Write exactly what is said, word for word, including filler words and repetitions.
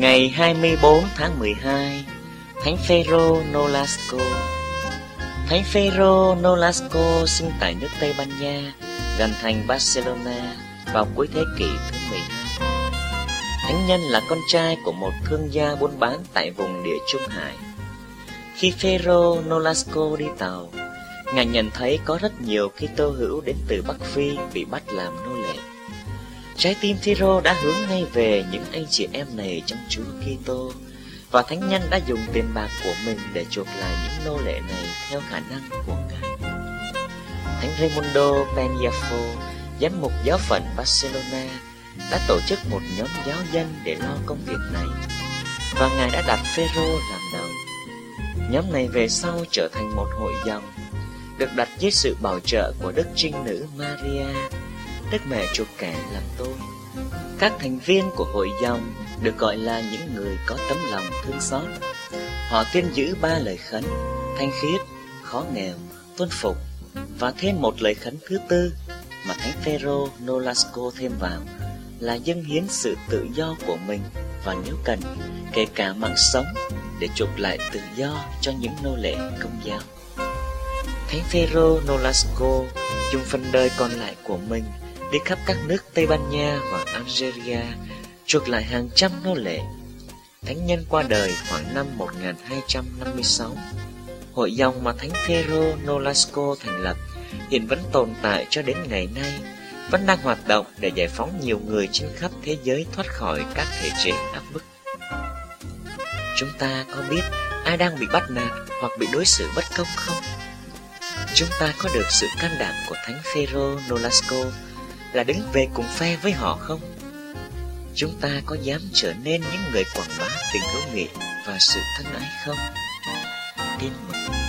Ngày hai mươi tư tháng mười hai, Thánh Phêrô Nolasco. Thánh Phêrô Nolasco sinh tại nước Tây Ban Nha, gần thành Barcelona vào cuối thế kỷ thứ mười hai. Thánh nhân là con trai của một thương gia buôn bán tại vùng Địa Trung Hải. Khi Phêrô Nolasco đi tàu, ngài nhận thấy có rất nhiều Kitô hữu đến từ Bắc Phi bị bắt làm nô lệ. Trái tim Phêrô đã hướng ngay về những anh chị em này trong Chúa Kitô, và thánh nhân đã dùng tiền bạc của mình để chuộc lại những nô lệ này theo khả năng của ngài. Thánh Raimundo Peñafort, giám mục giáo phận Barcelona, đã tổ chức một nhóm giáo dân để lo công việc này, và ngài đã đặt Phêrô làm đầu. Nhóm này về sau trở thành một hội dòng, được đặt dưới sự bảo trợ của Đức Trinh Nữ Maria, Đức Mẹ chuộc kẻ làm tôi. Các thành viên của hội dòng được gọi là những người có tấm lòng thương xót. Họ tuyên giữ ba lời khấn: thanh khiết, khó nghèo, tuân phục, và thêm một lời khấn thứ tư mà Thánh Phêrô Nolasco thêm vào là dâng hiến sự tự do của mình, và nếu cần, kể cả mạng sống, để chuộc lại tự do cho những nô lệ Công giáo. Thánh Phêrô Nolasco dùng phần đời còn lại của mình đi khắp các nước Tây Ban Nha và Algeria, chuộc lại hàng trăm nô lệ. Thánh nhân qua đời khoảng năm một nghìn hai trăm năm mươi sáu. Hội dòng mà Thánh Phêrô Nolasco thành lập hiện vẫn tồn tại cho đến ngày nay, vẫn đang hoạt động để giải phóng nhiều người trên khắp thế giới thoát khỏi các thể chế áp bức. Chúng ta có biết ai đang bị bắt nạt hoặc bị đối xử bất công không? Chúng ta có được sự can đảm của Thánh Phêrô Nolasco là đứng về cùng phe với họ không? Chúng ta có dám trở nên những người quảng bá tình hữu nghị và sự thân ái không? Tin mừng.